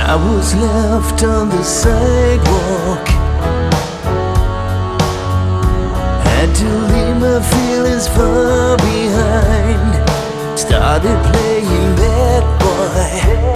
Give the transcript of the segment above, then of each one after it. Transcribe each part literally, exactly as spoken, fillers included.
I was left on the sidewalk. Had to leave my feelings far behind. Started playing bad boy,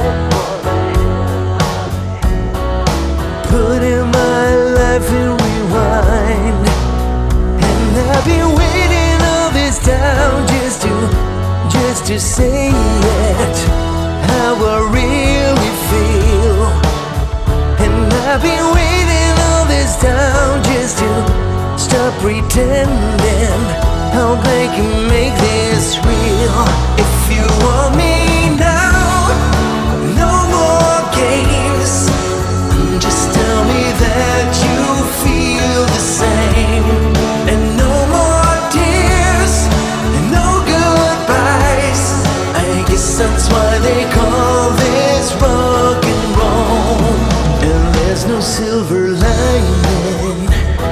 putting my life in rewind. And I've been waiting all this time just to, just to say it, how I really feel. And I've been waiting all this time just to stop pretending, how they can make this real. If you want me now, no more games. Just tell me that you feel the same. And no more tears, and no goodbyes. I guess that's why they call this rock and roll. And there's no silver lining.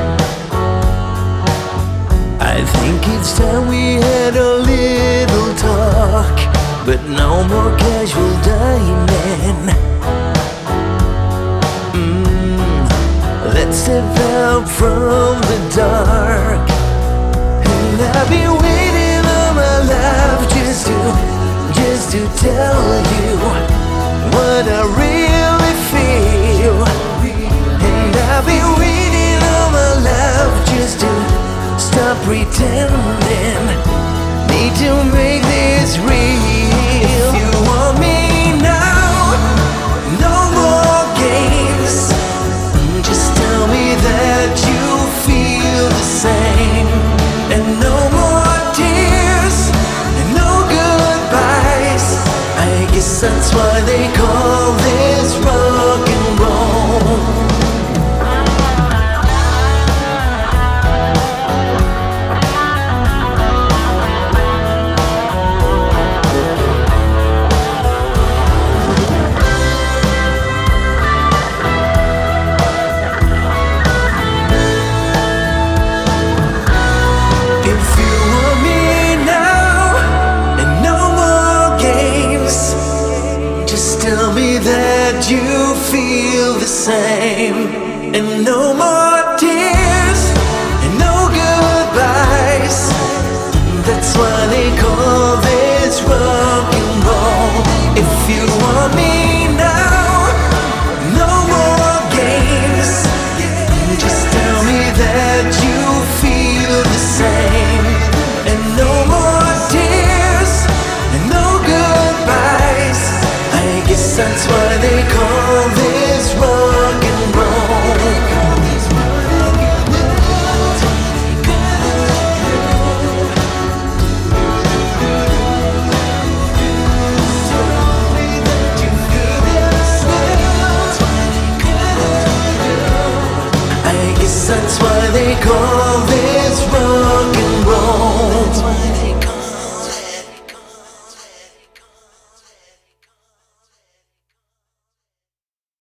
I think it's time we had a little talk, but no more casual dining. mm, Let's step out from the dark. And I've been waiting all my life just to, just to tell you what I really feel. And I've been waiting all my life just to stop pretending, need to make this real. If you want me now, no more games. Just tell me that you feel the same. And no more tears, and no goodbyes. I guess that's why they call this rock and roll. Tell me that you feel the same. And no more tears, and no goodbyes. That's why they call this rock and roll. If you want me now, no more games. Just tell me that you feel the same. And no more tears, and no goodbyes. I guess that's why they call this rock and roll. I guess that's why they call